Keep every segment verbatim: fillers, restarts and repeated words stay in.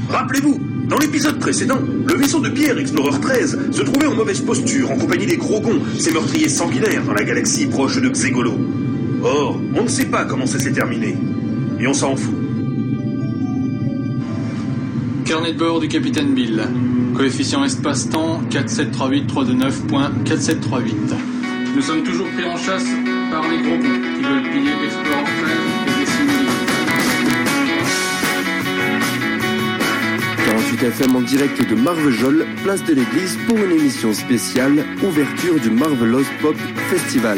Rappelez-vous, dans l'épisode précédent, le vaisseau de Pierre Explorer treize se trouvait en mauvaise posture en compagnie des Grogons, ces meurtriers sanguinaires dans la galaxie proche de Xégolo. Or, on ne sait pas comment ça s'est terminé. Et on s'en fout. Carnet de bord du capitaine Bill. Coefficient espace-temps quatre sept trois huit trois deux neuf point quatre sept trois huit. Nous sommes toujours pris en chasse par les Grogons qui veulent piller Explorer treize et décimer quarante-huit F M en direct de Marvejol, place de l'église pour une émission spéciale, ouverture du Marvelous Pop Festival.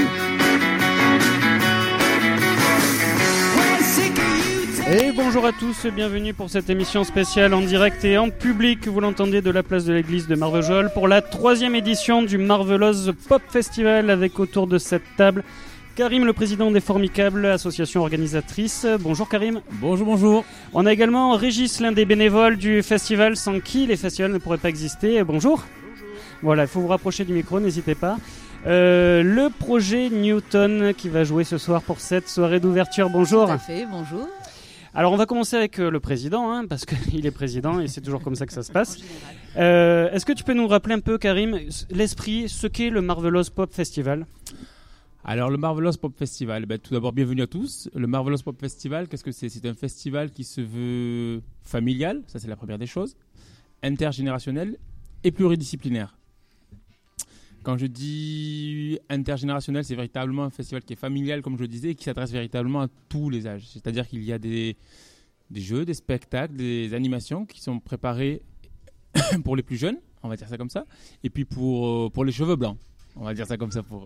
Et bonjour à tous, bienvenue pour cette émission spéciale en direct et en public, vous l'entendez, de la place de l'église de Marvejol pour la troisième édition du Marvelous Pop Festival, avec autour de cette table Karim, le président des Formicables, association organisatrice. Bonjour Karim. Bonjour, bonjour. On a également Régis, l'un des bénévoles du festival, sans qui les festivals ne pourraient pas exister. Bonjour. Bonjour. Voilà, il faut vous rapprocher du micro, n'hésitez pas. Euh, le projet Newton qui va jouer ce soir pour cette soirée d'ouverture. Bonjour. Tout à fait, bonjour. Alors on va commencer avec euh, le président, hein, parce qu'il est président et c'est toujours comme ça que ça se passe. Euh, est-ce que tu peux nous rappeler un peu, Karim, l'esprit, ce qu'est le Marvelous Pop Festival ? Alors le Marvelous Pop Festival, ben, tout d'abord bienvenue à tous. Le Marvelous Pop Festival, qu'est-ce que c'est ? C'est un festival qui se veut familial, ça c'est la première des choses, intergénérationnel et pluridisciplinaire. Quand je dis intergénérationnel, c'est véritablement un festival qui est familial, comme je le disais, et qui s'adresse véritablement à tous les âges. C'est-à-dire qu'il y a des, des jeux, des spectacles, des animations qui sont préparés pour les plus jeunes, on va dire ça comme ça, et puis pour, pour les cheveux blancs, on va dire ça comme ça pour...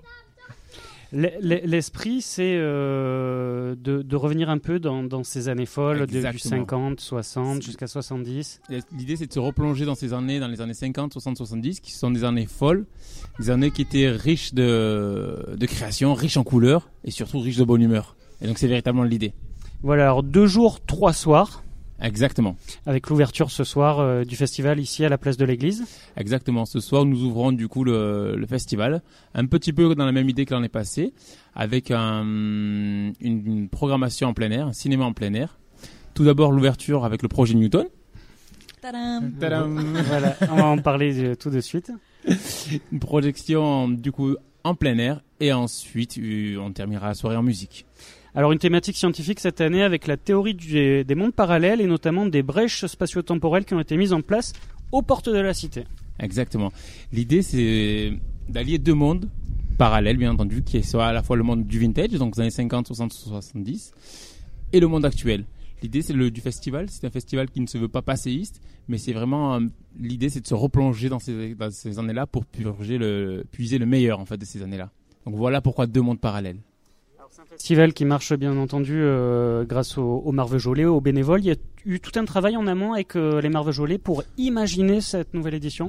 L'esprit, c'est euh, de, de revenir un peu dans, dans ces années folles, de, du cinquante, soixante jusqu'à soixante-dix. L'idée, c'est de se replonger dans ces années, dans les années cinquante, soixante, soixante-dix, qui sont des années folles, des années qui étaient riches de, de création, riches en couleurs et surtout riches de bonne humeur. Et donc, c'est véritablement l'idée. Voilà, alors deux jours, trois soirs. Exactement. Avec l'ouverture ce soir euh, du festival ici à la place de l'église. Exactement. Ce soir, nous ouvrons du coup le, le festival, un petit peu dans la même idée que l'année passée, avec un, une, une programmation en plein air, un cinéma en plein air. Tout d'abord, l'ouverture avec le projet Newton. Tadam. Tadam. Voilà, on va en parler tout de suite. Une projection du coup en plein air et ensuite on terminera la soirée en musique. Alors une thématique scientifique cette année avec la théorie du, des mondes parallèles et notamment des brèches spatio-temporelles qui ont été mises en place aux portes de la cité. Exactement. L'idée, c'est d'allier deux mondes parallèles, bien entendu, qui est à la fois le monde du vintage, donc des années cinquante, soixante, soixante-dix, et le monde actuel. L'idée, c'est le du festival. C'est un festival qui ne se veut pas passéiste, mais c'est vraiment euh, l'idée, c'est de se replonger dans ces, dans ces années-là pour purger le, puiser le meilleur en fait de ces années-là. Donc voilà pourquoi deux mondes parallèles. C'est un festival qui marche bien entendu euh, grâce aux au Marvejolais, aux bénévoles. Il y a eu tout un travail en amont avec euh, les Marvejolais pour imaginer cette nouvelle édition.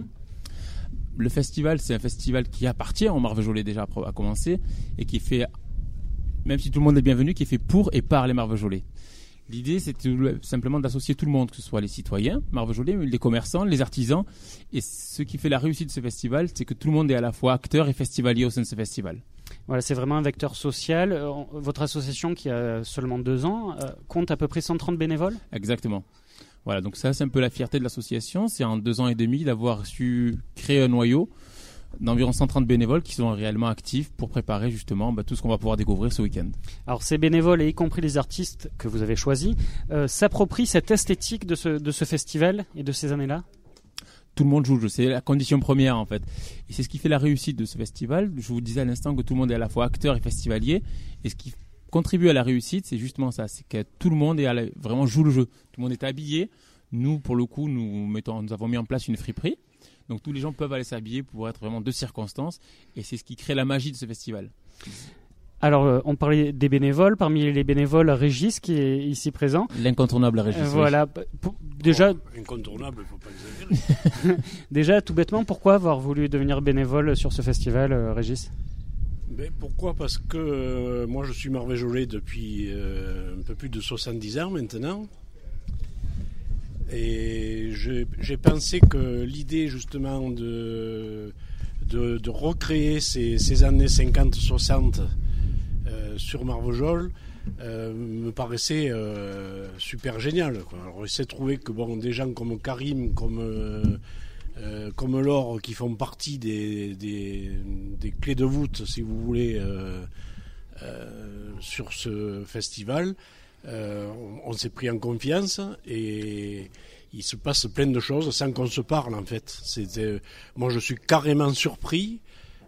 Le festival, c'est un festival qui appartient aux Marvejolais déjà à commencer et qui fait, même si tout le monde est bienvenu, qui est fait pour et par les Marvejolais. L'idée, c'est tout simplement d'associer tout le monde, que ce soit les citoyens Marvejolais, les commerçants, les artisans. Et ce qui fait la réussite de ce festival, c'est que tout le monde est à la fois acteur et festivalier au sein de ce festival. Voilà, c'est vraiment un vecteur social. Euh, votre association, qui a seulement deux ans, euh, compte à peu près cent trente bénévoles ? Exactement. Voilà, donc ça, c'est un peu la fierté de l'association. C'est en deux ans et demi d'avoir su créer un noyau d'environ cent trente bénévoles qui sont réellement actifs pour préparer justement bah, tout ce qu'on va pouvoir découvrir ce week-end. Alors ces bénévoles, et y compris les artistes que vous avez choisis, euh, s'approprient cette esthétique de ce, de ce festival et de ces années-là ? Tout le monde joue, c'est la condition première en fait. Et c'est ce qui fait la réussite de ce festival. Je vous disais à l'instant que tout le monde est à la fois acteur et festivalier. Et ce qui contribue à la réussite, c'est justement ça. C'est que tout le monde est à la, vraiment joue le jeu. Tout le monde est habillé. Nous, pour le coup, nous, mettons, nous avons mis en place une friperie. Donc tous les gens peuvent aller s'habiller pour être vraiment de circonstance. Et c'est ce qui crée la magie de ce festival. Alors, euh, on parlait des bénévoles. Parmi les bénévoles, Régis, qui est ici présent. L'incontournable Régis. Euh, voilà. Pour, déjà. Oh, incontournable, il ne faut pas exagérer. Déjà, tout bêtement, pourquoi avoir voulu devenir bénévole sur ce festival, euh, Régis ? Ben, pourquoi ? Parce que euh, moi, je suis Marvejolais depuis euh, un peu plus de soixante-dix ans maintenant. Et je, j'ai pensé que l'idée, justement, de, de, de recréer ces, ces années cinquante soixante sur Marvejols euh, me paraissait euh, super génial, quoi. Alors il s'est trouvé que bon, des gens comme Karim, comme euh, euh, comme Laure, qui font partie des, des, des clés de voûte, si vous voulez, euh, euh, sur ce festival, euh, on, on s'est pris en confiance et il se passe plein de choses sans qu'on se parle, en fait. C'était, moi, je suis carrément surpris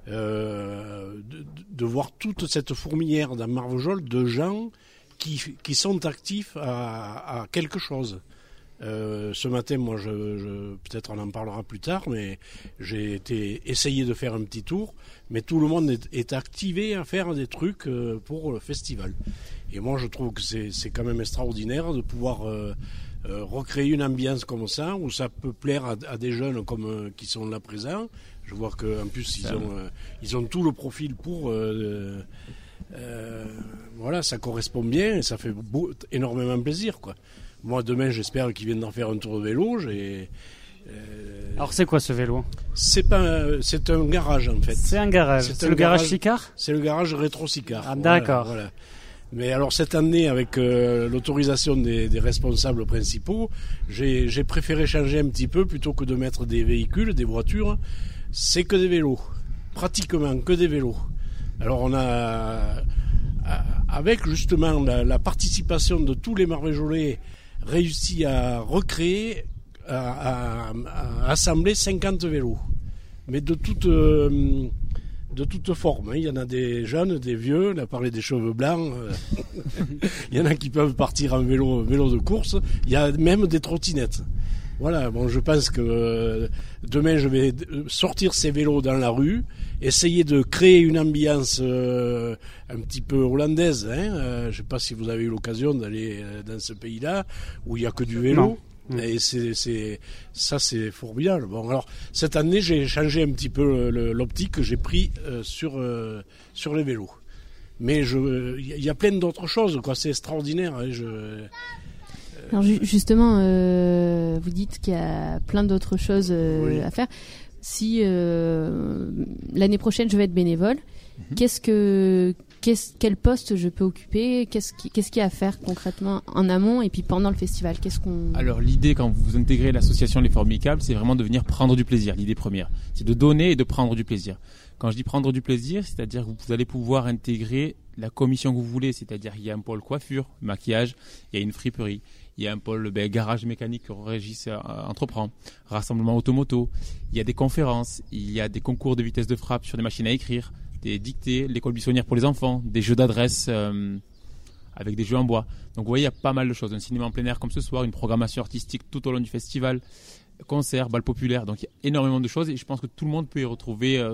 euh, de, de voir toute cette fourmilière dans Marvejols de gens qui, qui sont actifs à, à quelque chose. Euh, ce matin, moi, je, je, peut-être on en parlera plus tard, mais j'ai été essayé de faire un petit tour, mais tout le monde est, est activé à faire des trucs euh, pour le festival. Et moi, je trouve que c'est, c'est quand même extraordinaire de pouvoir euh, euh, recréer une ambiance comme ça, où ça peut plaire à, à des jeunes comme euh, qui sont là présents. Je vois qu'en plus, ils ont, euh, ils ont tout le profil pour... Euh, euh, voilà, ça correspond bien et ça fait beau, énormément plaisir, quoi. Moi, demain, j'espère qu'ils viendront faire un tour de vélo. J'ai, euh... Alors, c'est quoi ce vélo ? C'est pas, c'est un garage en fait. C'est un garage. C'est, c'est le garage, garage Sicard ? C'est le garage rétro Sicard. Ah, d'accord. Voilà, voilà. Mais alors cette année, avec euh, l'autorisation des, des responsables principaux, j'ai, j'ai préféré changer un petit peu plutôt que de mettre des véhicules, des voitures. C'est que des vélos, pratiquement que des vélos. Alors on a, avec justement la, la participation de tous les Marvejolais, réussi à recréer, à, à, à assembler cinquante vélos, mais de toutes, euh, de toutes formes. Hein. Il y en a des jeunes, des vieux, on a parlé des cheveux blancs, il y en a qui peuvent partir en vélo, vélo de course, il y a même des trottinettes. Voilà, bon, je pense que euh, demain je vais sortir ces vélos dans la rue, essayer de créer une ambiance euh, un petit peu hollandaise. Hein, euh, je ne sais pas si vous avez eu l'occasion d'aller euh, dans ce pays-là où il n'y a que du vélo. Non. Et c'est, c'est, ça, c'est formidable. Bon, alors cette année, j'ai changé un petit peu le, l'optique que j'ai pris euh, sur euh, sur les vélos. Mais je, il y a plein d'autres choses, quoi. C'est extraordinaire. Hein, je Alors justement, euh, vous dites qu'il y a plein d'autres choses euh, oui. à faire. Si euh, l'année prochaine je vais être bénévole, mm-hmm. qu'est-ce que, qu'est-ce, quel poste je peux occuper ? Qu'est-ce qui, qu'est-ce qu'il y a à faire concrètement en amont et puis pendant le festival ? Qu'est-ce qu'on... Alors l'idée quand vous intégrez l'association Les Formicables, c'est vraiment de venir prendre du plaisir. L'idée première, c'est de donner et de prendre du plaisir. Quand je dis prendre du plaisir, c'est-à-dire que vous allez pouvoir intégrer la commission que vous voulez, c'est-à-dire qu'il y a un pôle coiffure, maquillage, il y a une friperie. Il y a un pôle ben, garage mécanique que Régis euh, entreprend, rassemblement automoto, il y a des conférences, il y a des concours de vitesse de frappe sur des machines à écrire, des dictées, l'école buissonnière pour les enfants, des jeux d'adresse euh, avec des jeux en bois. Donc vous voyez, il y a pas mal de choses. Un cinéma en plein air comme ce soir, une programmation artistique tout au long du festival, concerts, bal populaire. Donc il y a énormément de choses et je pense que tout le monde peut y retrouver euh,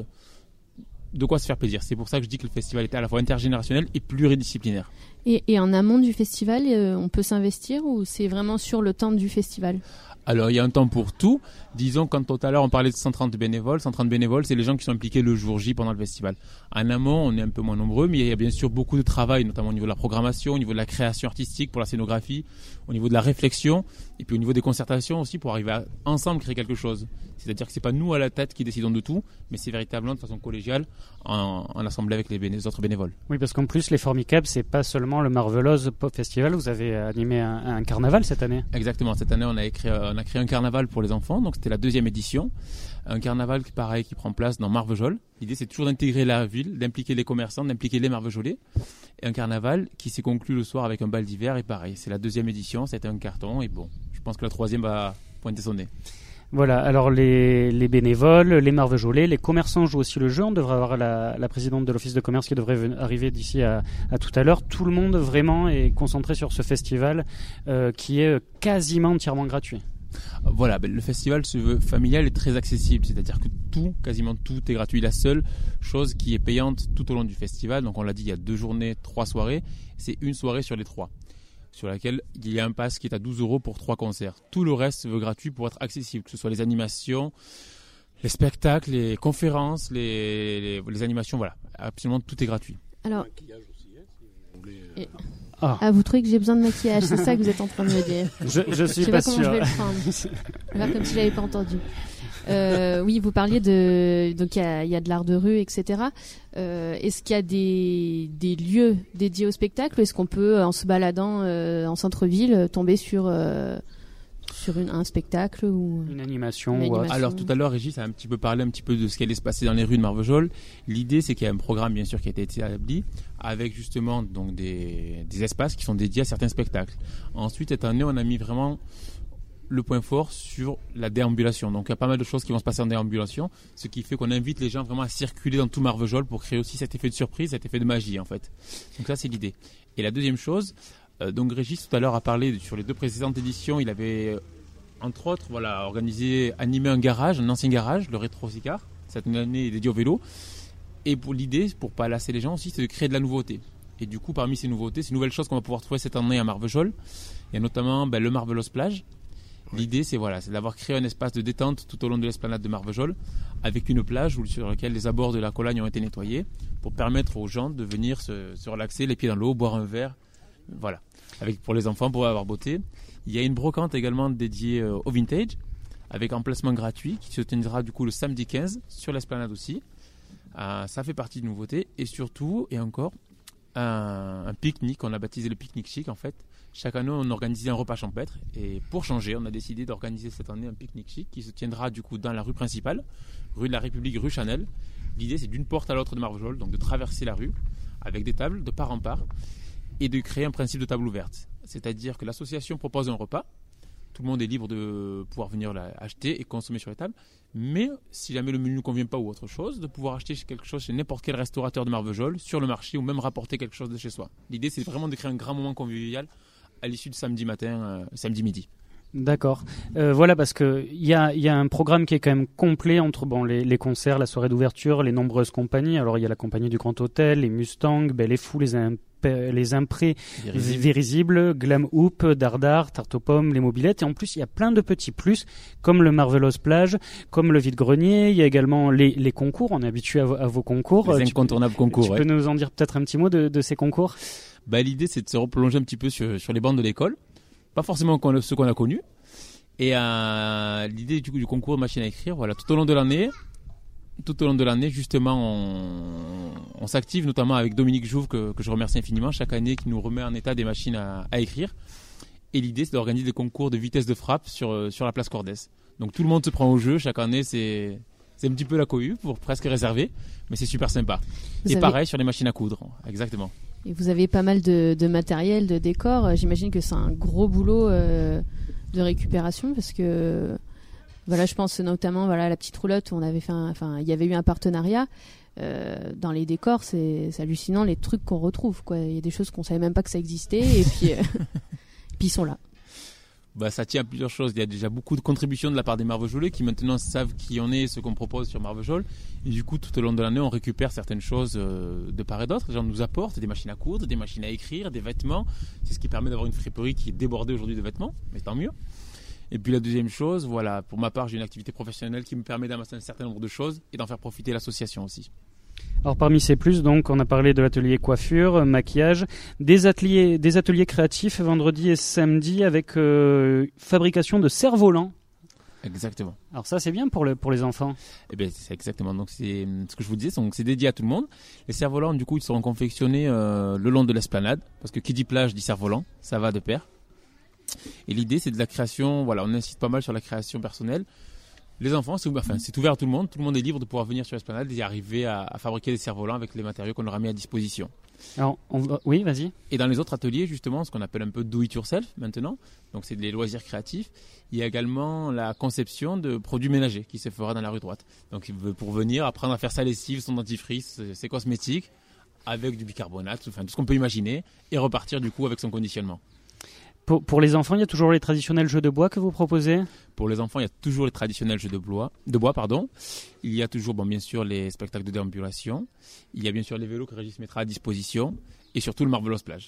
de quoi se faire plaisir. C'est pour ça que je dis que le festival est à la fois intergénérationnel et pluridisciplinaire. Et, et en amont du festival, euh, on peut s'investir ou c'est vraiment sur le temps du festival ? Alors, il y a un temps pour tout. Disons, quand tout à l'heure, on parlait de cent trente bénévoles. cent trente bénévoles, c'est les gens qui sont impliqués le jour J pendant le festival. En amont, on est un peu moins nombreux, mais il y a bien sûr beaucoup de travail, notamment au niveau de la programmation, au niveau de la création artistique pour la scénographie, au niveau de la réflexion, et puis au niveau des concertations aussi pour arriver à ensemble créer quelque chose. C'est-à-dire que c'est pas nous à la tête qui décidons de tout, mais c'est véritablement de façon collégiale, en, en assemblée avec les, béné- les autres bénévoles. Oui, parce qu'en plus, les Formicables, c'est pas seulement le Marveloz Pop Festival, vous avez animé un, un carnaval cette année. Exactement, cette année, on a, écrit, on a créé un carnaval pour les enfants, donc c'était la deuxième édition. Un carnaval qui, pareil, qui prend place dans Marvejols. L'idée, c'est toujours d'intégrer la ville, d'impliquer les commerçants, d'impliquer les Marvejolais. Et un carnaval qui s'est conclu le soir avec un bal d'hiver, et pareil, c'est la deuxième édition, c'était un carton, et bon, je pense que la troisième va pointer son nez. Voilà, alors les, les bénévoles, les Marvejolais, les commerçants jouent aussi le jeu. On devrait avoir la, la présidente de l'office de commerce qui devrait venir, arriver d'ici à, à tout à l'heure. Tout le monde vraiment est concentré sur ce festival euh, qui est quasiment entièrement gratuit. Voilà, ben le festival se veut familial et très accessible, c'est-à-dire que tout, quasiment tout est gratuit. La seule chose qui est payante tout au long du festival, donc on l'a dit, il y a deux journées, trois soirées, c'est une soirée sur les trois, sur laquelle il y a un pass qui est à douze euros pour trois concerts. Tout le reste se veut gratuit pour être accessible, que ce soit les animations, les spectacles, les conférences, les, les, les animations, voilà, absolument tout est gratuit. Alors, Et... Ah. ah, vous trouvez que j'ai besoin de maquillage, c'est ça que vous êtes en train de me dire. Je, je suis je sais pas, pas sûr. comment je vais le prendre. Là, comme si je l'avais pas entendu. Euh, oui, vous parliez de donc il y a, y a de l'art de rue, et cetera. Euh, est-ce qu'il y a des des lieux dédiés au spectacle ou est-ce qu'on peut, en se baladant euh, en centre-ville, tomber sur euh, sur une, un spectacle ou une animation, une ou animation. Alors tout à l'heure, Régis a un petit peu parlé un petit peu de ce qui allait se passer dans les rues de Marvejols. L'idée, c'est qu'il y a un programme, bien sûr, qui a été établi avec justement donc des, des espaces qui sont dédiés à certains spectacles. Ensuite, cette année, on a mis vraiment le point fort sur la déambulation. Donc il y a pas mal de choses qui vont se passer en déambulation, ce qui fait qu'on invite les gens vraiment à circuler dans tout Marvejols pour créer aussi cet effet de surprise, cet effet de magie en fait. Donc ça, c'est l'idée. Et la deuxième chose, euh, donc Régis tout à l'heure a parlé sur les deux précédentes éditions, il avait entre autres voilà, organisé, animé un garage, un ancien garage, le Rétro Sicard, cette année dédié au vélo. Et pour l'idée, pour pas lasser les gens aussi, c'est de créer de la nouveauté. Et du coup, parmi ces nouveautés, ces nouvelles choses qu'on va pouvoir trouver cette année à Marvejols, il y a notamment ben, le Marvelos Plage. Oui. L'idée, c'est, voilà, c'est d'avoir créé un espace de détente tout au long de l'esplanade de Marvejols, avec une plage où, sur laquelle les abords de la Colagne ont été nettoyés, pour permettre aux gens de venir se, se relaxer, les pieds dans l'eau, boire un verre, voilà, avec, pour les enfants, pour avoir beauté. Il y a une brocante également dédiée euh, au vintage, avec emplacement gratuit, qui se tiendra du coup le samedi quinze, sur l'esplanade aussi. Euh, ça fait partie de nouveautés, et surtout, et encore, un, un pique-nique, on a baptisé le pique-nique chic en fait. Chaque année, on organisait un repas champêtre, et pour changer, on a décidé d'organiser cette année un pique-nique chic qui se tiendra du coup dans la rue principale, rue de la République, rue Chanel. L'idée, c'est d'une porte à l'autre de Marvejols, donc de traverser la rue avec des tables de part en part et de créer un principe de table ouverte. C'est-à-dire que l'association propose un repas, tout le monde est libre de pouvoir venir l'acheter et consommer sur les tables, mais si jamais le menu ne convient pas ou autre chose, de pouvoir acheter quelque chose chez n'importe quel restaurateur de Marvejols, sur le marché, ou même rapporter quelque chose de chez soi. L'idée, c'est vraiment de créer un grand moment convivial à l'issue de samedi matin, euh, samedi midi. D'accord. Euh, voilà, parce qu'il y a, y a un programme qui est quand même complet entre bon, les, les concerts, la soirée d'ouverture, les nombreuses compagnies. Alors, il y a la compagnie du Grand Hôtel, les Mustangs, Belle et Fou, les, imp- les Imprés, Vérisible. Vérisible, Glam Hoop, Dardar, Tarte aux pommes, les mobilettes. Et en plus, il y a plein de petits plus, comme le Marvelos Plage, comme le vide-grenier. Il y a également les, les concours. On est habitué à, à vos concours. Les tu incontournables peux, concours, Tu ouais. peux nous en dire peut-être un petit mot de, de ces concours ? Bah, l'idée, c'est de se replonger un petit peu sur, sur les bancs de l'école. Pas forcément qu'on, ceux qu'on a connus. Et euh, l'idée du, du concours de machine à écrire, voilà, tout au long de l'année, tout au long de l'année, justement, on, on s'active notamment avec Dominique Jouve, que, que je remercie infiniment, chaque année, qui nous remet en état des machines à, à écrire. Et l'idée, c'est d'organiser des concours de vitesse de frappe sur, sur la place Cordès. Donc tout le monde se prend au jeu, chaque année, c'est, c'est un petit peu la cohue, pour presque réserver, mais c'est super sympa. Vous Et avez... pareil sur les machines à coudre, exactement. Et vous avez pas mal de, de matériel, de décors. J'imagine que c'est un gros boulot euh, de récupération parce que voilà, je pense notamment voilà la petite roulotte où on avait fait, un, enfin il y avait eu un partenariat. Euh, dans les décors, c'est, c'est hallucinant les trucs qu'on retrouve quoi. Il y a des choses qu'on savait même pas que ça existait et puis euh, puis ils sont là. Bah, ça tient à plusieurs choses. Il y a déjà beaucoup de contributions de la part des Marvejolais qui maintenant savent qui on est, ce qu'on propose sur Marvejols. Et du coup, tout au long de l'année, on récupère certaines choses euh, de part et d'autre. Les gens nous apportent des machines à coudre, des machines à écrire, des vêtements. C'est ce qui permet d'avoir une friperie qui est débordée aujourd'hui de vêtements, mais tant mieux. Et puis la deuxième chose, voilà, pour ma part, j'ai une activité professionnelle qui me permet d'amasser un certain nombre de choses et d'en faire profiter l'association aussi. Alors parmi ces plus, donc, on a parlé de l'atelier coiffure, maquillage, des ateliers, des ateliers créatifs vendredi et samedi avec euh, fabrication de cerfs-volants. Exactement. Alors ça, c'est bien pour, le, pour les enfants. Eh bien, c'est exactement. Donc c'est ce que je vous disais. Donc c'est dédié à tout le monde. Les cerfs-volants, du coup, ils seront confectionnés euh, le long de l'esplanade, parce que qui dit plage dit cerf-volant, ça va de pair. Et l'idée, c'est de la création. Voilà, on insiste pas mal sur la création personnelle. Les enfants, c'est, enfin, c'est ouvert à tout le monde. Tout le monde est libre de pouvoir venir sur l'esplanade et arriver à, à fabriquer des cerfs-volants avec les matériaux qu'on leur a mis à disposition. Alors, on va... oui, vas-y. Et dans les autres ateliers, justement, ce qu'on appelle un peu do it yourself maintenant, donc c'est des loisirs créatifs, il y a également la conception de produits ménagers qui se fera dans la rue droite. Donc pour venir apprendre à faire sa lessive, son dentifrice, ses cosmétiques, avec du bicarbonate, enfin tout ce qu'on peut imaginer, et repartir du coup avec son conditionnement. Pour, pour les enfants, il y a toujours les traditionnels jeux de bois que vous proposez ? Pour les enfants, il y a toujours les traditionnels jeux de bois. De bois pardon. Il y a toujours, bon, bien sûr, les spectacles de déambulation. Il y a bien sûr les vélos que Régis mettra à disposition. Et surtout le Marvelos Plage.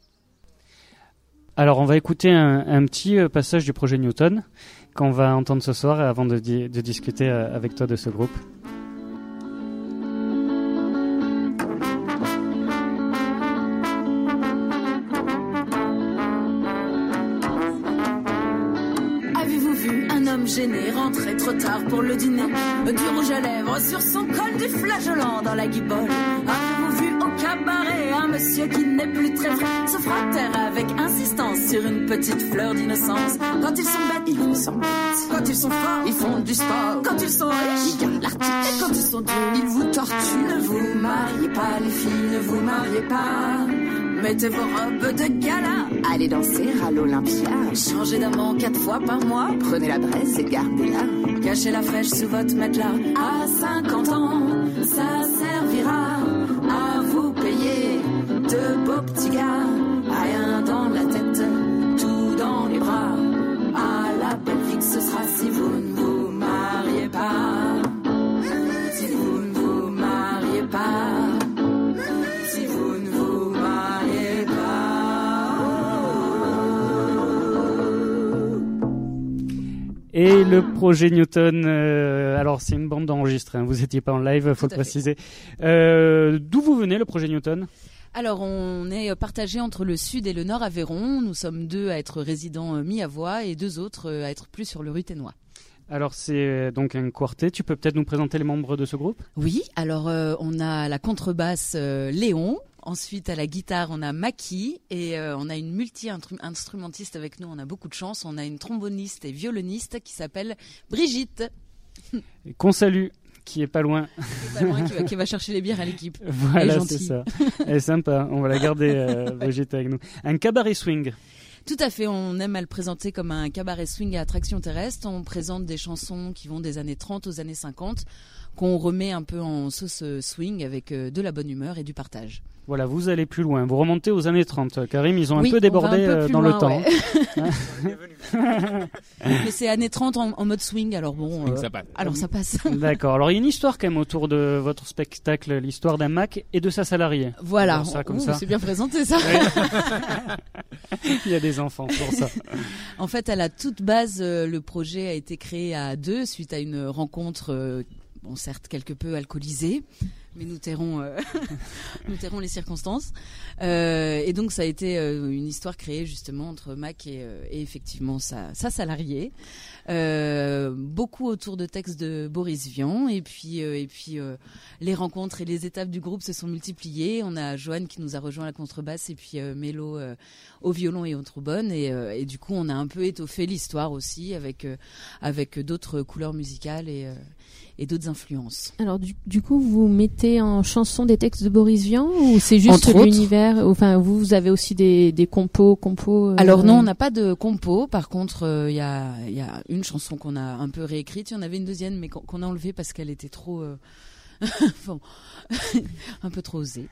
Alors, on va écouter un, un petit passage du projet Newton qu'on va entendre ce soir avant de, di- de discuter avec toi de ce groupe. me gêner, rentrer trop tard pour le dîner. Du rouge à lèvres sur son col, du flageolant dans la guibole. Avez-vous vu au cabaret un monsieur qui n'est plus très frais se frater avec insistance sur une petite fleur d'innocence? Quand ils sont bêtes, ils vous sont bêtes. Quand ils sont forts, ils font du sport. Quand ils sont riches, ils gardent l'article. Et quand ils sont durs, ils vous torturent. Ne vous mariez pas les filles, ne vous mariez pas. Mettez vos robes de gala, allez danser à l'Olympia. Changez d'amant quatre fois par mois, prenez la braise et gardez-la. Cachez la fraîche sous votre matelas. À cinquante ans, ça servira à vous payer de beaux petits gars. Rien dans la tête, tout dans les bras. À la belle vie que ce sera si vous ne vous mariez pas. Si vous ne vous mariez pas. Et le projet Newton, euh, alors c'est une bande enregistrée, hein, vous n'étiez pas en live, faut le préciser. Euh, d'où vous venez, le projet Newton ? Alors, on est partagé entre le sud et le nord Aveyron. Nous sommes deux à être résidents mi-avois et deux autres à être plus sur le Ruthénois. Alors, c'est donc un quartet. Tu peux peut-être nous présenter les membres de ce groupe ? Oui, alors euh, on a la contrebasse euh, Léon. Ensuite, à la guitare, on a Maki et euh, on a une multi-instrumentiste avec nous. On a beaucoup de chance. On a une tromboniste et violoniste qui s'appelle Brigitte. Qu'on salue, qui est pas loin. Qui est pas loin, qui va, qui va chercher les bières à l'équipe. Voilà, c'est ça. Elle est sympa. On va la garder, euh, Brigitte, avec nous. Un cabaret swing. Tout à fait, on aime à le présenter comme un cabaret swing à attraction terrestre. On présente des chansons qui vont des années trente aux années cinquante, qu'on remet un peu en sauce swing avec de la bonne humeur et du partage. Voilà, vous allez plus loin, vous remontez aux années trente. Karim, ils ont oui, un peu débordé un peu dans loin, le temps. Ouais. Mais c'est années trente en, en mode swing, alors bon, euh, ça passe. alors ça passe. D'accord, alors il y a une histoire quand même autour de votre spectacle, l'histoire d'un Mac et de sa salariée. Voilà, ça, comme Ouh, ça. C'est bien présenté ça. Il y a des enfants pour ça. En fait, à la toute base, euh, le projet a été créé à deux suite à une rencontre, euh, bon certes quelque peu alcoolisée, mais nous tairons, euh, nous tairons les circonstances. Euh, et donc ça a été euh, une histoire créée justement entre Mac et, euh, et effectivement sa, sa salariée. Euh, beaucoup autour de textes de Boris Vian et puis euh, et puis euh, les rencontres et les étapes du groupe se sont multipliées. On a Joanne qui nous a rejoint à la contrebasse et puis euh, Mélo euh, au violon et au trombone et, euh, et du coup on a un peu étoffé l'histoire aussi avec euh, avec d'autres couleurs musicales et euh, et d'autres influences. Alors du, du coup, vous mettez en chanson des textes de Boris Vian ou c'est juste Entre l'univers ? Enfin, vous, vous avez aussi des, des compos, compos. Euh... Alors non, on n'a pas de compo. Par contre, il euh, y a, y a une chanson qu'on a un peu réécrite. Il y en avait une deuxième, mais qu'on, qu'on a enlevée parce qu'elle était trop, euh... bon, un peu trop osée.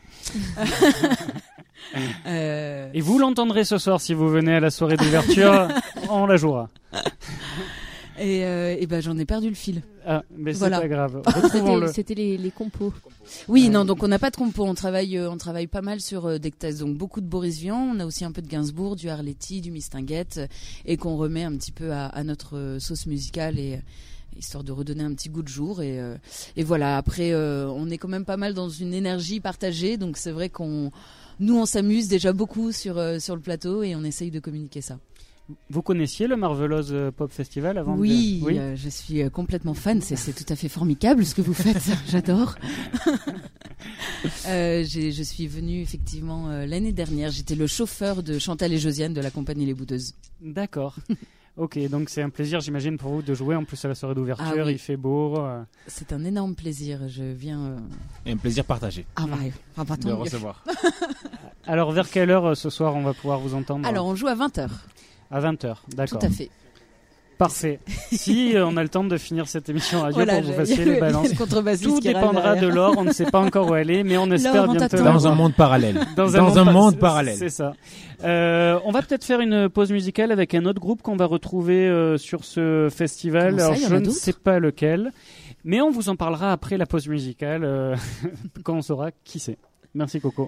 euh... Et vous l'entendrez ce soir si vous venez à la soirée d'ouverture. On la jouera. Et, euh, et ben j'en ai perdu le fil. Ah, mais voilà. C'est pas grave. C'était, c'était les, les compos. Oui, non, donc on n'a pas de compos. On travaille, euh, on travaille pas mal sur euh, des textes. Donc beaucoup de Boris Vian. On a aussi un peu de Gainsbourg, du Arletty, du Mistinguett, euh, et qu'on remet un petit peu à, à notre euh, sauce musicale et euh, histoire de redonner un petit goût de jour. Et, euh, et voilà. Après, euh, on est quand même pas mal dans une énergie partagée. Donc c'est vrai qu'on, nous, on s'amuse déjà beaucoup sur euh, sur le plateau et on essaye de communiquer ça. Vous connaissiez le Marvelous Pop Festival avant Oui, de... oui euh, je suis complètement fan. C'est, c'est tout à fait formidable ce que vous faites. J'adore. euh, j'ai, je suis venue effectivement euh, l'année dernière. J'étais le chauffeur de Chantal et Josiane de la compagnie Les Boudeuses. D'accord. Ok, donc c'est un plaisir, j'imagine, pour vous de jouer en plus à la soirée d'ouverture. Ah oui. Il fait beau. Euh... C'est un énorme plaisir. Je viens. Euh... Et un plaisir partagé. Ah bah, ah, bah, de mieux. Recevoir. Alors, vers quelle heure ce soir on va pouvoir vous entendre ? Alors, on joue à vingt heures. À vingt heures, d'accord. Tout à fait. Parfait. Si euh, on a le temps de finir cette émission radio voilà, pour que vous fassiez les balances. Tout dépendra de l'or, on ne sait pas encore où elle est, mais on espère bientôt. Dans un monde parallèle. Dans, Dans un, un monde, monde parallèle. C'est ça. Euh, on va peut-être faire une pause musicale avec un autre groupe qu'on va retrouver euh, sur ce festival. Ça, Alors je ne d'autres sais pas lequel, mais on vous en parlera après la pause musicale euh, quand on saura qui c'est. Merci Coco.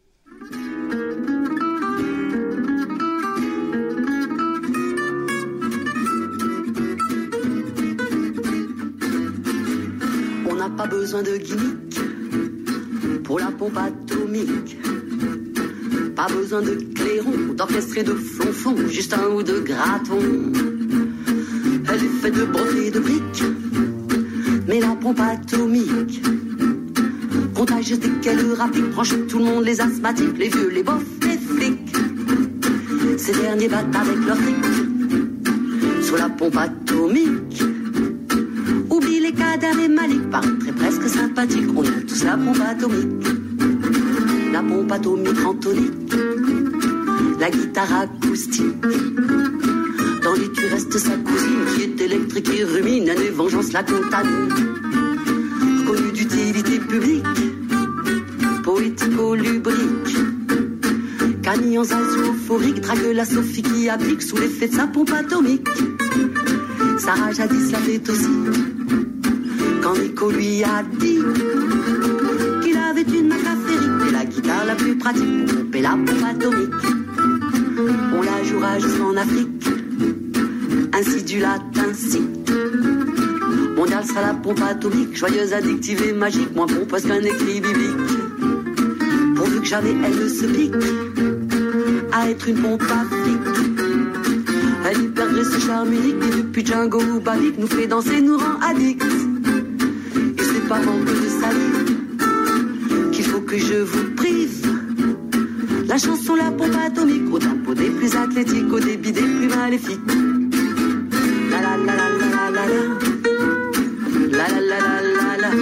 Pas besoin de gimmick pour la pompe atomique. Pas besoin de clairon, d'orchestre et de flonfon, juste un ou deux gratons. Elle est faite de broderies de briques, mais la pompe atomique, contagieuse dès qu'elle rapide, branche tout le monde, les asthmatiques, les vieux, les bofs, les flics. Ces derniers battent avec leur fric sous la pompe atomique. Oublie les cadavres et Malik, paraîtrait presque sympathique. On aime tous la pompe atomique. La pompe atomique en tonique, la guitare acoustique. Dans les tu restes sa cousine qui est électrique et rumine, et vengeance la contamine. Reconnue d'utilité publique, poético-lubrique. Camille en zazou euphorique, drague la Sophie qui applique sous l'effet de sa pompe atomique. Sarah jadis l'avait aussi, quand Nico lui a dit qu'il avait une Mac affairique et la guitare la plus pratique pour pomper la pompe atomique. On la jouera jusqu'en Afrique, ainsi du latin site. Mondial sera la pompe atomique, joyeuse, addictive et magique, moins pompeuse qu'un écrit biblique. Pourvu que jamais elle ne se pique à être une pompe à flic. Elle y perdrait ce charme unique et depuis Django ou Babik nous fait danser, nous rend addicts. Et c'est pas manque de salive qu'il faut que je vous prive. La chanson La pompe atomique, au tempo des plus athlétiques, au débit des plus maléfiques. La la la la la la la la la la la la la.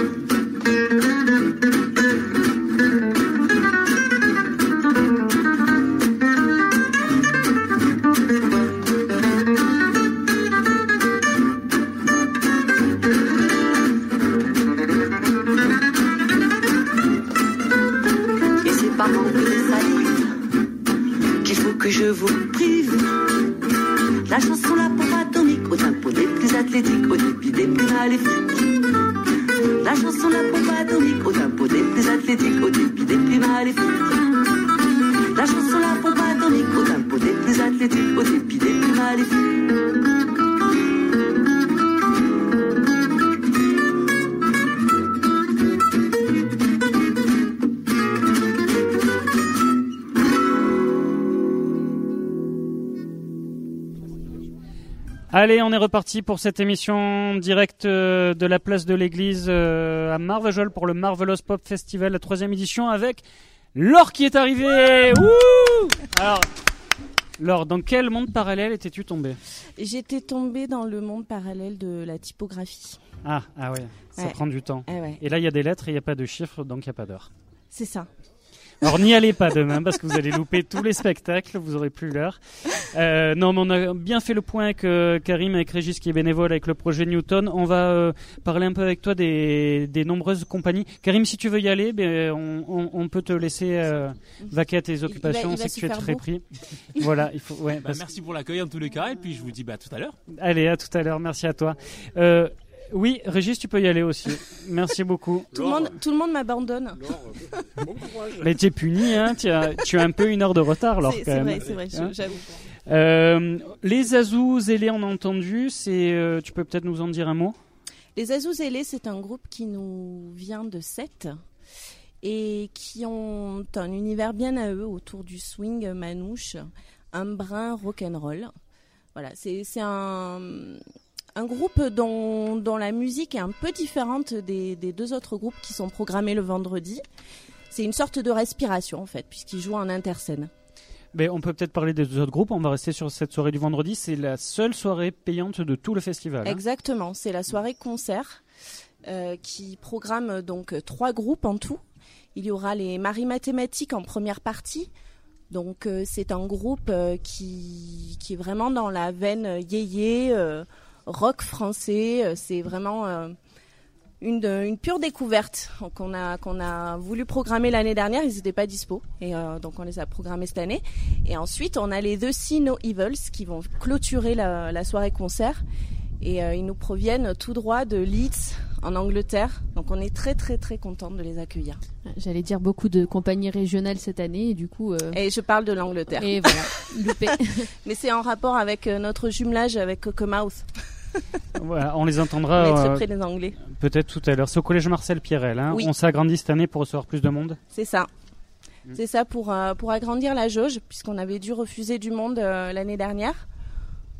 Que je vous prive. La chanson La pompe atomique, au tempo des plus athlétiques, au débit des plus maléfiques. La chanson La pompe atomique, au tempo des plus athlétiques, au débit des plus maléfiques. La chanson La pompe atomique, au tempo des plus athlétiques, au débit des plus maléfiques. Allez, on est reparti pour cette émission directe euh, de la place de l'église euh, à Marvejols pour le Marvelous Pop Festival, la troisième édition, avec Laure qui est arrivée. Wouh! Alors, Laure, dans quel monde parallèle étais-tu tombée? J'étais tombée dans le monde parallèle de la typographie. Ah, ah ouais, ça ouais. prend du temps. Ah ouais. Et là, il y a des lettres et il n'y a pas de chiffres, donc il n'y a pas d'heure. C'est ça. Alors n'y allez pas demain parce que vous allez louper tous les spectacles, vous aurez plus l'heure. Euh, non, mais on a bien fait le point avec euh, Karim, avec Régis qui est bénévole avec le projet Newton. On va euh, parler un peu avec toi des, des nombreuses compagnies. Karim, si tu veux y aller, ben, on, on, on peut te laisser euh, vaquer à tes occupations. Il va, il va c'est que tu es très beau. pris. Voilà, il faut. Ouais, bah, parce... Merci pour l'accueil en tous les cas et puis je vous dis bah, à tout à l'heure. Allez, à tout à l'heure. Merci à toi. Euh, Oui, Régis, tu peux y aller aussi. Merci beaucoup. Tout le monde, tout le monde m'abandonne. Bon courage. Mais tu es puni, hein. Tu as, tu as un peu une heure de retard, alors c'est, quand c'est même. vrai, c'est vrai, Hein j'avoue. Euh, les Azous Zélés, on a entendu. C'est, euh, tu peux peut-être nous en dire un mot? Les Azous Zélés, c'est un groupe qui nous vient de Sète et qui ont un univers bien à eux autour du swing manouche, un brin rock'n'roll. Voilà, c'est, c'est un... Un groupe dont, dont la musique est un peu différente des, des deux autres groupes qui sont programmés le vendredi. C'est une sorte de respiration en fait, puisqu'ils jouent en interscène. Mais on peut peut-être parler des deux autres groupes. On va rester sur cette soirée du vendredi. C'est la seule soirée payante de tout le festival. Hein. Exactement, c'est la soirée concert euh, qui programme donc trois groupes en tout. Il y aura les Maris Mathématiques en première partie. Donc euh, c'est un groupe euh, qui, qui est vraiment dans la veine yéyé, euh, rock français. C'est vraiment euh, une, une pure découverte qu'on a, qu'on a voulu programmer l'année dernière. Ils n'étaient pas dispo et euh, donc on les a programmés cette année. Et ensuite on a les The See No Evils qui vont clôturer la, la soirée concert et euh, ils nous proviennent tout droit de Leeds en Angleterre. Donc on est très très très contente de les accueillir. J'allais dire beaucoup de compagnies régionales cette année et du coup... Euh... Et je parle de l'Angleterre. Et voilà, loupé. Mais c'est en rapport avec euh, notre jumelage avec Cockermouth. Voilà, on les entendra on est très euh, près des Anglais. Peut-être tout à l'heure. C'est au collège Marcel Pierrel. Hein. Oui. On s'est agrandi cette année pour recevoir plus de monde. C'est ça. Mmh. C'est ça pour, euh, pour agrandir la jauge, puisqu'on avait dû refuser du monde euh, l'année dernière.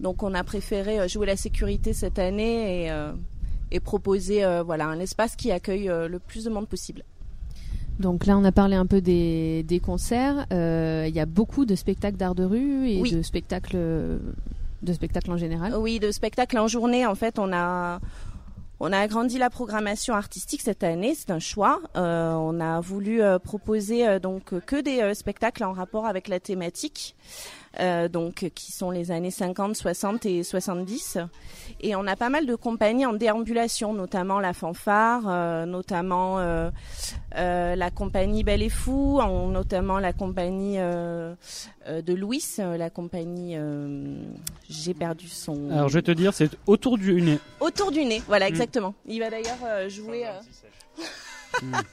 Donc on a préféré jouer la sécurité cette année et, euh, et proposer euh, voilà, un espace qui accueille euh, le plus de monde possible. Donc là, on a parlé un peu des, des concerts. Il euh, y a beaucoup de spectacles d'art de rue et oui. de spectacles, de spectacles en général. Oui, de spectacles en journée. En fait, on a, on a agrandi la programmation artistique cette année. C'est un choix. Euh, on a voulu euh, proposer euh, donc que des euh, spectacles en rapport avec la thématique. Euh, donc qui sont les années cinquante, soixante et soixante-dix. Et on a pas mal de compagnies en déambulation, notamment la Fanfare, euh, notamment euh, euh, la compagnie Belle et Fou, en, notamment la compagnie euh, euh, de Louis, euh, la compagnie... Euh, j'ai perdu son... Alors je vais te dire, c'est Autour du nez. Autour du nez, voilà, exactement. Mmh. Il va d'ailleurs euh, jouer... Euh... mmh.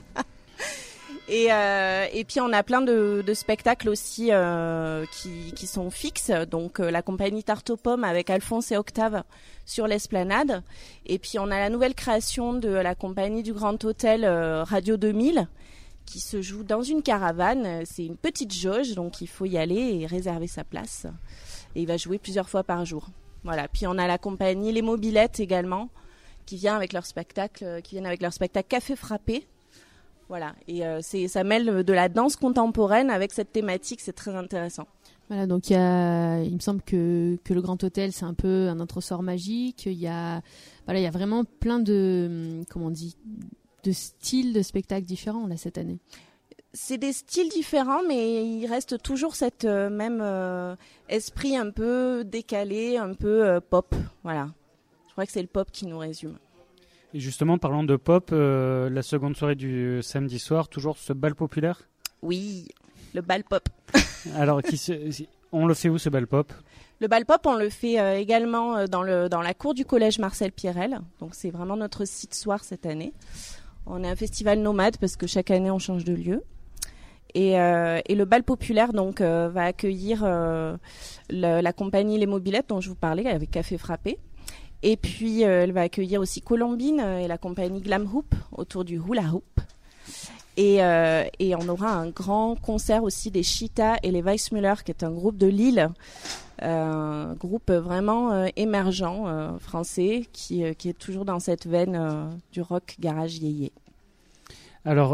Et, euh, et puis on a plein de, de spectacles aussi euh, qui, qui sont fixes. Donc euh, la compagnie Tarte aux Pommes avec Alphonse et Octave sur l'Esplanade. Et puis on a la nouvelle création de la compagnie du Grand Hôtel euh, Radio deux mille qui se joue dans une caravane. C'est une petite jauge, donc il faut y aller et réserver sa place. Et il va jouer plusieurs fois par jour. Voilà. Puis on a la compagnie Les Mobilettes également qui vient avec leur spectacle, qui viennent avec leur spectacle Café Frappé. Voilà, et euh, c'est, ça mêle de la danse contemporaine avec cette thématique, c'est très intéressant. Voilà, donc il y a, il me semble que, que le Grand Hôtel, c'est un peu un entre-sort magique. Il y a, voilà, il y a vraiment plein de, comment on dit, de styles de spectacles différents là cette année. C'est des styles différents, mais il reste toujours cette euh, même euh, esprit un peu décalé, un peu euh, pop. Voilà, je crois que c'est le pop qui nous résume. Et justement, parlant de pop, euh, la seconde soirée du samedi soir, toujours ce bal populaire ? Oui, le bal pop. Alors, qui se, on le fait où ce bal pop ? Le bal pop, on le fait euh, également euh, dans, le, dans la cour du collège Marcel Pierrel. Donc c'est vraiment notre site soir cette année. On est un festival nomade parce que chaque année on change de lieu. Et, euh, et le bal populaire donc euh, va accueillir euh, le, la compagnie Les Mobilettes dont je vous parlais avec Café Frappé. Et puis, euh, elle va accueillir aussi Colombine euh, et la compagnie Glam Hoop autour du hula hoop. Et, euh, et on aura un grand concert aussi des Cheetah et les Weissmuller, qui est un groupe de Lille, euh, un groupe vraiment euh, émergent euh, français qui, euh, qui est toujours dans cette veine euh, du rock garage yéyé. Alors,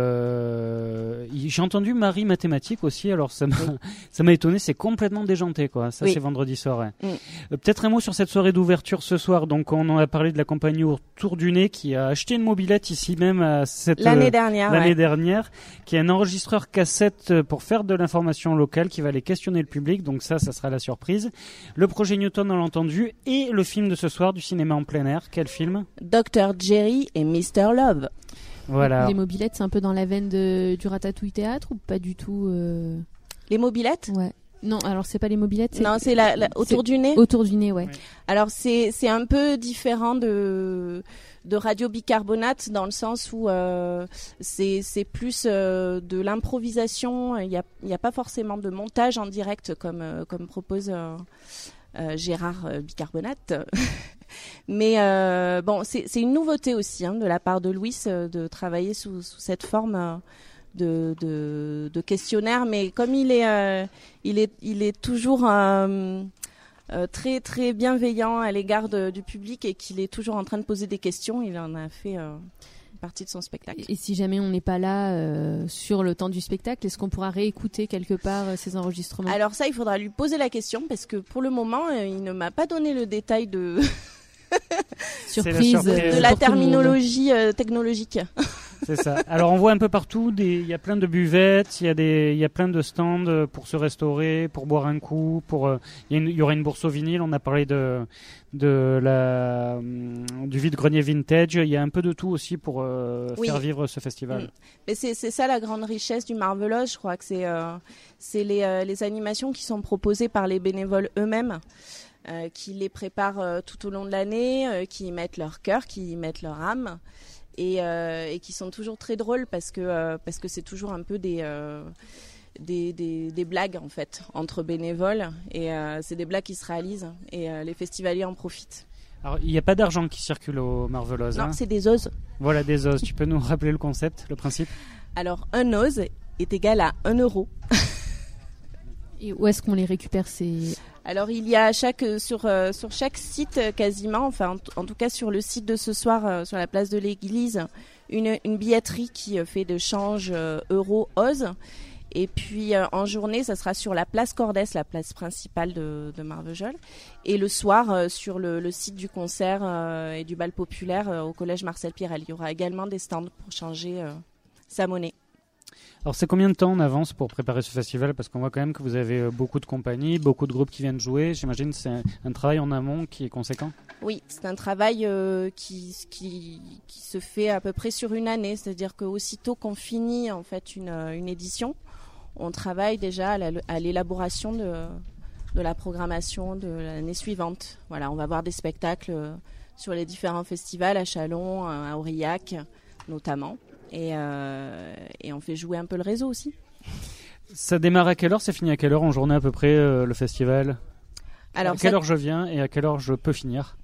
euh, j'ai entendu Marie Mathématique aussi, alors ça m'a, oui. ça m'a étonné, c'est complètement déjanté, quoi. Ça, oui. C'est vendredi soir. Ouais. Mm. Euh, peut-être un mot sur cette soirée d'ouverture ce soir. Donc, on en a parlé de la compagnie Autour du nez qui a acheté une mobilette ici même à cette, l'année dernière, euh, l'année ouais. dernière, qui est un enregistreur cassette pour faire de l'information locale, qui va aller questionner le public. Donc ça, ça sera la surprise. Le projet Newton, on l'a entendu, et le film de ce soir du cinéma en plein air. Quel film ? docteur Jerry et mister Love. Voilà. Les mobilettes, c'est un peu dans la veine de, du Ratatouille Théâtre ou pas du tout euh... Les mobilettes ? Ouais. Non, alors c'est pas les mobilettes. C'est... Non, c'est la, la autour c'est du nez. Autour du nez, ouais. ouais. Alors c'est c'est un peu différent de de Radio Bicarbonate dans le sens où euh, c'est c'est plus euh, de l'improvisation. Il y a il y a pas forcément de montage en direct comme euh, comme propose euh, euh, Gérard euh, Bicarbonate. Mais euh, bon, c'est, c'est une nouveauté aussi hein, de la part de Louis euh, de travailler sous, sous cette forme euh, de, de, de questionnaire. Mais comme il est, euh, il est, il est toujours euh, euh, très très bienveillant à l'égard de, du public et qu'il est toujours en train de poser des questions, il en a fait euh, une partie de son spectacle. Et si jamais on n'est pas là euh, sur le temps du spectacle, est-ce qu'on pourra réécouter quelque part euh, ces enregistrements ? Alors ça, il faudra lui poser la question parce que pour le moment, euh, il ne m'a pas donné le détail de... surprise, surprise de la terminologie euh, technologique. C'est ça. Alors on voit un peu partout, des... il y a plein de buvettes, il y a des, il y a plein de stands pour se restaurer, pour boire un coup, pour, euh... il, y a une... il y aura une bourse au vinyle. On a parlé de, de la, du vide-grenier vintage. Il y a un peu de tout aussi pour euh, oui. faire vivre ce festival. Mmh. Mais c'est, c'est ça la grande richesse du Marvelous. Je crois que c'est, euh, c'est les, euh, les animations qui sont proposées par les bénévoles eux-mêmes. Euh, qui les préparent euh, tout au long de l'année, euh, qui y mettent leur cœur, qui y mettent leur âme, et, euh, et qui sont toujours très drôles parce que euh, parce que c'est toujours un peu des, euh, des des des blagues en fait entre bénévoles, et euh, c'est des blagues qui se réalisent et euh, les festivaliers en profitent. Alors il n'y a pas d'argent qui circule au Marvelous. Non, hein. C'est des oses. Voilà, des oses. Tu peux nous rappeler le concept, le principe ? Alors un ose est égal à un euro. Et où est-ce qu'on les récupère ces... Alors il y a à chaque sur euh, sur chaque site euh, quasiment, enfin en, t- en tout cas sur le site de ce soir euh, sur la place de l'église, une, une billetterie qui euh, fait de change euh, euro Oz. Et puis euh, en journée, ça sera sur la place Cordès, la place principale de, de Marvejols. Et le soir, euh, sur le, le site du concert euh, et du bal populaire euh, au collège Marcel Pirel. Il y aura également des stands pour changer euh, sa monnaie. Alors c'est combien de temps en avance pour préparer ce festival? Parce qu'on voit quand même que vous avez euh, beaucoup de compagnies, beaucoup de groupes qui viennent jouer. J'imagine que c'est un, un travail en amont qui est conséquent. Oui, c'est un travail euh, qui, qui, qui se fait à peu près sur une année. C'est-à-dire qu'aussitôt qu'on finit en fait une, une édition, on travaille déjà à, la, à l'élaboration de, de la programmation de l'année suivante. Voilà, on va voir des spectacles sur les différents festivals, à Châlons, à Aurillac notamment. Et, euh, et on fait jouer un peu le réseau aussi. Ça démarre à quelle heure? C'est fini à quelle heure en journée à peu près euh, le festival? Alors, à quelle ça... heure je viens et à quelle heure je peux finir?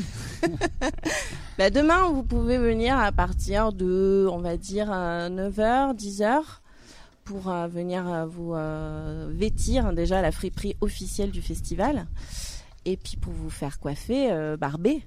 bah, demain, vous pouvez venir à partir de, on va dire, neuf heures, dix heures. Pour euh, venir euh, vous euh, vêtir déjà à la friperie officielle du festival. Et puis pour vous faire coiffer, euh, barber.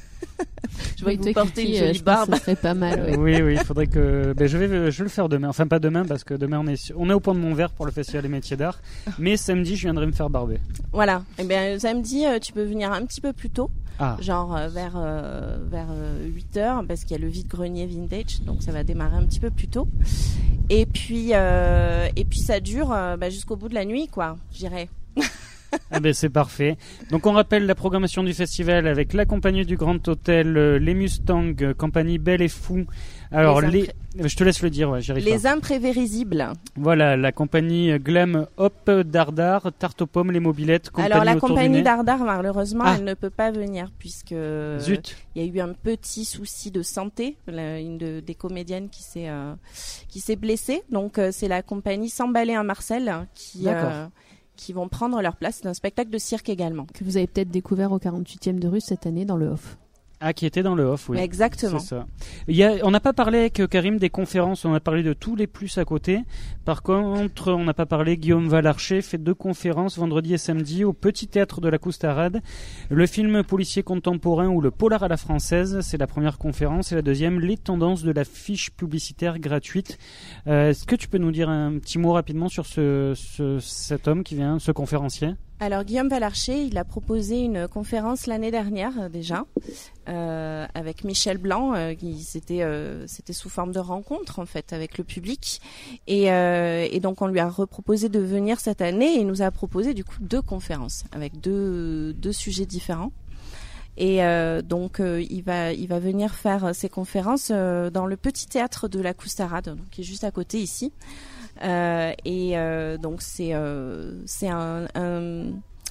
Je vois que vous portez une jolie barbe. Ça serait pas mal. Ouais. Oui, oui, il faudrait que. Ben, je, vais, je vais le faire demain. Enfin, pas demain, parce que demain, on est, sur... on est au Pont de Montvert pour le Festival des métiers d'art. Mais samedi, je viendrai me faire barber. Voilà. Et bien, samedi, euh, tu peux venir un petit peu plus tôt. Ah. Genre euh, vers, euh, vers euh, huit heures, parce qu'il y a le vide-grenier vintage. Donc, ça va démarrer un petit peu plus tôt. Et puis, euh, et puis ça dure euh, bah, jusqu'au bout de la nuit, quoi, je dirais. Ah ben c'est parfait. Donc on rappelle la programmation du festival avec la compagnie du Grand Hôtel, euh, les Mustangs, euh, compagnie Belle et Fou. Alors les, impré... les... je te laisse le dire, ouais, j'y arrive Les pas. imprévisibles. Voilà, la compagnie Glam Hop Dardar, Tarte aux pommes, les mobilettes. Alors la autour compagnie du nez. Dardar, malheureusement, ah. elle ne peut pas venir puisque Zut. Il y a eu un petit souci de santé, la, une de, des comédiennes qui s'est euh, qui s'est blessée. Donc euh, c'est la compagnie S'emballer à Marcel qui euh, qui vont prendre leur place. C'est un spectacle de cirque également. Que vous avez peut-être découvert au quarante-huitième de rue cette année dans le off. Ah, qui était dans le off, oui. Exactement. C'est ça. Il y a, on n'a pas parlé avec Karim des conférences, on a parlé de tous les plus à côté. Par contre, on n'a pas parlé, Guillaume Valarcher fait deux conférences vendredi et samedi au Petit Théâtre de la Coustarade. Le film policier contemporain ou le polar à la française, c'est la première conférence. Et la deuxième, les tendances de la fiche publicitaire gratuite. Euh, est-ce que tu peux nous dire un petit mot rapidement sur ce, ce, cet homme qui vient, ce conférencier ? Alors Guillaume Valarcher, il a proposé une conférence l'année dernière euh, déjà euh, avec Michel Blanc, euh, qui c'était euh, c'était sous forme de rencontre en fait avec le public et, euh, et donc on lui a reproposé de venir cette année et il nous a proposé du coup deux conférences avec deux deux sujets différents. Et euh, donc euh, il va il va venir faire ses conférences euh, dans le Petit Théâtre de la Coustarade, donc qui est juste à côté ici. Euh, et euh, donc c'est euh, c'est un, un,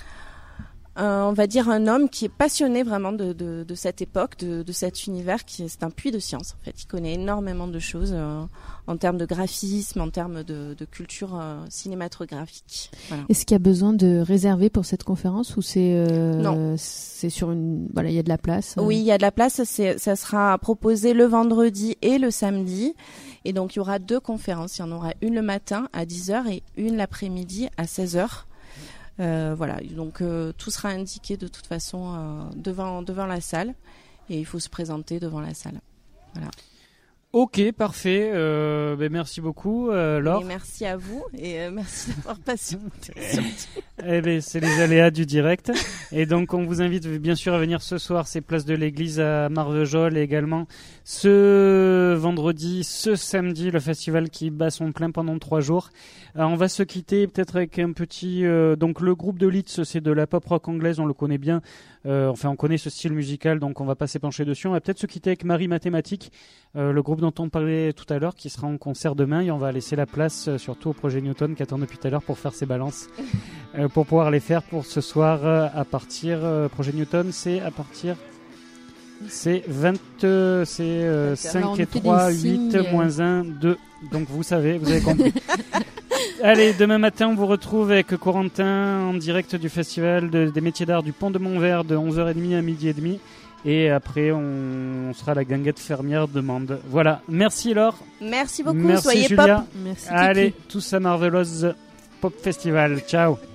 un on va dire un homme qui est passionné vraiment de de, de cette époque, de, de cet univers qui c'est un puits de science en fait. Il connaît énormément de choses euh, en termes de graphisme, en termes de, de culture euh, cinématographique. Voilà. Est-ce qu'il y a besoin de réserver pour cette conférence ou c'est euh, non c'est sur une voilà il y a de la place. Euh... Oui, il y a de la place. C'est ça sera proposé le vendredi et le samedi. Et donc, il y aura deux conférences. Il y en aura une le matin à dix heures et une l'après-midi à seize heures. Euh, voilà. Donc, euh, tout sera indiqué de toute façon euh, devant, devant la salle. Et il faut se présenter devant la salle. Voilà. Ok, parfait. Euh, ben merci beaucoup, euh, Laure. Et merci à vous et euh, merci d'avoir patienté. Eh ben, c'est les aléas du direct. Et donc, on vous invite bien sûr à venir ce soir. C'est place de l'Église à Marvejols et également ce vendredi, ce samedi, le festival qui bat son plein pendant trois jours. Alors, on va se quitter peut-être avec un petit. Euh, donc, le groupe de Leeds, c'est de la pop rock anglaise. On le connaît bien. Euh, enfin, on connaît ce style musical, donc on va pas s'épancher dessus. On va peut-être se quitter avec Marie Mathématique, euh, le groupe dont on parlait tout à l'heure, qui sera en concert demain. Et on va laisser la place, euh, surtout au projet Newton, qui attend depuis tout à l'heure pour faire ses balances, euh, pour pouvoir les faire pour ce soir euh, à partir. Euh, projet Newton, c'est à partir. C'est vingt, euh, c'est euh, cinq et trois, huit, moins un, deux. Donc vous savez, vous avez compris. Allez, demain matin, on vous retrouve avec Corentin en direct du festival de, des métiers d'art du Pont de Montvert de onze heures trente à midi et demi. Et après, on, on sera à la guinguette fermière de Mende. Voilà. Merci Laure. Merci beaucoup. Merci Soyez Julia. pop. Merci. Allez, tous à Marveloz Pop Festival. Ciao.